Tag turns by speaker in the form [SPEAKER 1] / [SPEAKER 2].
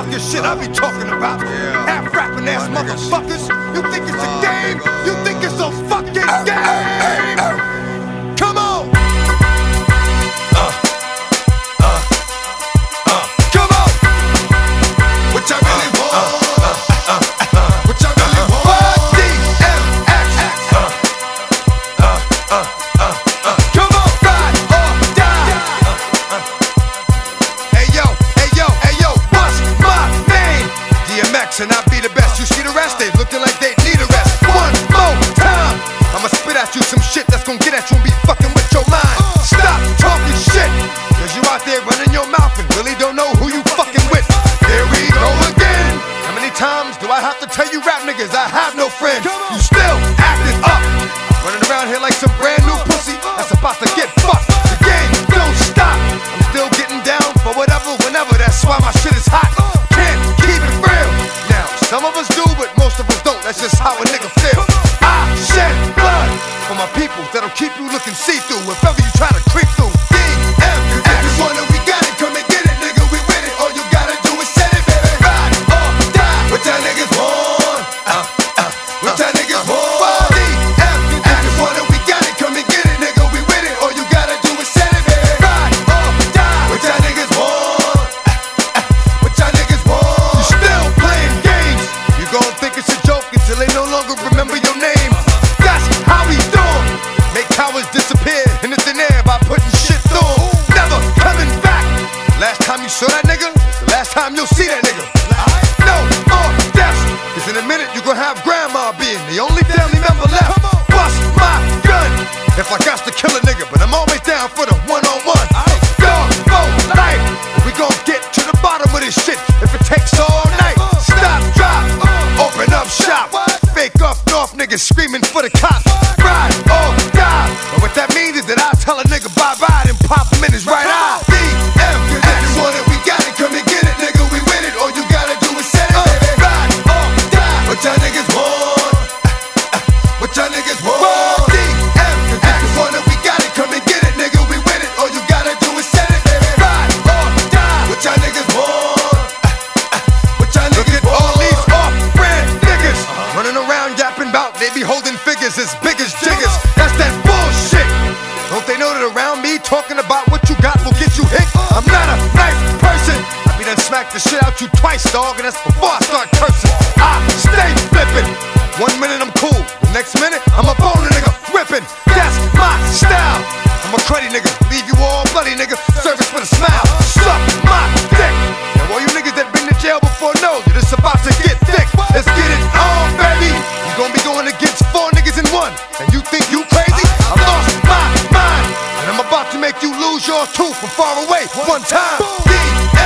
[SPEAKER 1] fucking shit I be talking about. Half rapping ass motherfuckers. You think it's a game? You think it's a fucking game? Come on! Come on! What y'all really want? What y'all really want? DMX. Come on, ride or die. Hey yo, what's my name? DMX, and I be the best. You see the rest? They looking like they need a rest. One more time, I'ma spit at you some shit that's gonna get at you and be fucking with your mind. Stop talking shit, cause you out there running your mouth and really don't know who you fucking with. Here we go again. How many times do I have to tell you rap niggas I have no friends? You still acting up, running around here like some brand new pussy that's about to get fucked. The game don't stop, I'm still getting down for whatever, whenever. That's why my shit is hot. Can't keep it real. Now, some of us do, but most of us don't. That's just how a nigga feel. I shed blood for my people that'll keep you looking see-through if ever you try to creep through. DMX, one that we got it, come and get it, nigga, we with it. All you gotta do is set it, baby. Ride or die. What y'all niggas want? What y'all niggas want? DMX, one that we got it, come and get it, nigga, we with it. All you gotta do is set it, baby. Ride or die. What y'all niggas want? What y'all niggas want? You still playing games. You gon' think it's a joke until they no longer remember your name. That's how we do it. Make cowards disappear in the thin air by putting shit through 'em. Never coming back. Last time you saw that nigga, the last time you'll see that nigga. No more deaths, cause in a minute you gon' have grandma being the only family member left. Bust my gun if I got to kill a nigga, but I'm always down for the one-on-one. Dog for life, we gon' get to the bottom of this shit if it takes all night. Stop, drop, open up shop. Fake up north niggas screaming for the cops. Ride or die. But what that means is that I tell a nigga bye-bye and pop him in his right eye. DMX, one that we got it, come and get it, nigga, we with it. All you gotta do is set it, baby. Ride or die. What y'all niggas want? What y'all niggas want? DMX, one that we got it, come and get it, nigga, we with it. All you gotta do is set it, baby. Ride or die. What y'all niggas want? What y'all niggas want? All these off-brand niggas running around yapping about they be holding figures as big as jiggers. That's that bullshit. Don't they know that around me talking about what you got will get you hit? I'm not a nice person. I be done smack the shit out you twice, dog, and that's before I start cursing. I stay flipping. 1 minute I'm cool, the next minute I'm up on a nigga whipping. That's my style. I'm a cruddy nigga, leave you all bloody nigga. Service with a smile, suck my dick. Now all you niggas that been to jail before know that it's about to get thick. Let's get it on, baby. You gon' be going against 4 niggas in 1, and you think you crazy? I lost my mind, and I'm about to make you lose yours too from far away one time.